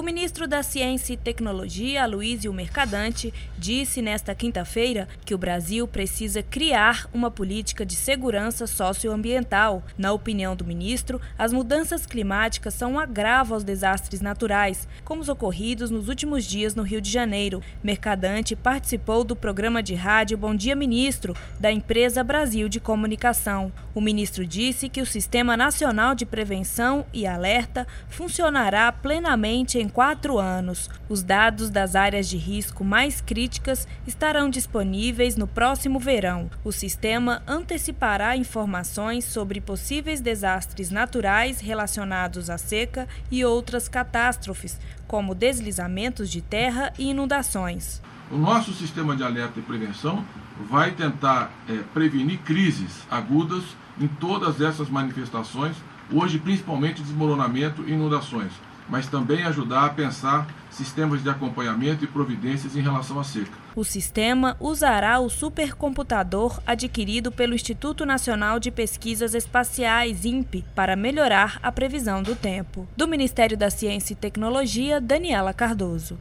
O ministro da Ciência e Tecnologia, Aloysio Mercadante, disse nesta quinta-feira que o Brasil precisa criar uma política de segurança socioambiental. Na opinião do ministro, as mudanças climáticas são um agravo aos desastres naturais, como os ocorridos nos últimos dias no Rio de Janeiro. Mercadante participou do programa de rádio Bom Dia Ministro, da empresa Brasil de Comunicação. O ministro disse que o Sistema Nacional de Prevenção e Alerta funcionará plenamente em 4 anos. Os dados das áreas de risco mais críticas estarão disponíveis no próximo verão. O sistema antecipará informações sobre possíveis desastres naturais relacionados à seca e outras catástrofes, como deslizamentos de terra e inundações. O nosso sistema de alerta e prevenção vai tentar prevenir crises agudas em todas essas manifestações, hoje principalmente desmoronamento e inundações, mas também ajudar a pensar sistemas de acompanhamento e providências em relação à seca. O sistema usará o supercomputador adquirido pelo Instituto Nacional de Pesquisas Espaciais, INPE, para melhorar a previsão do tempo. Do Ministério da Ciência e Tecnologia, Daniela Cardoso.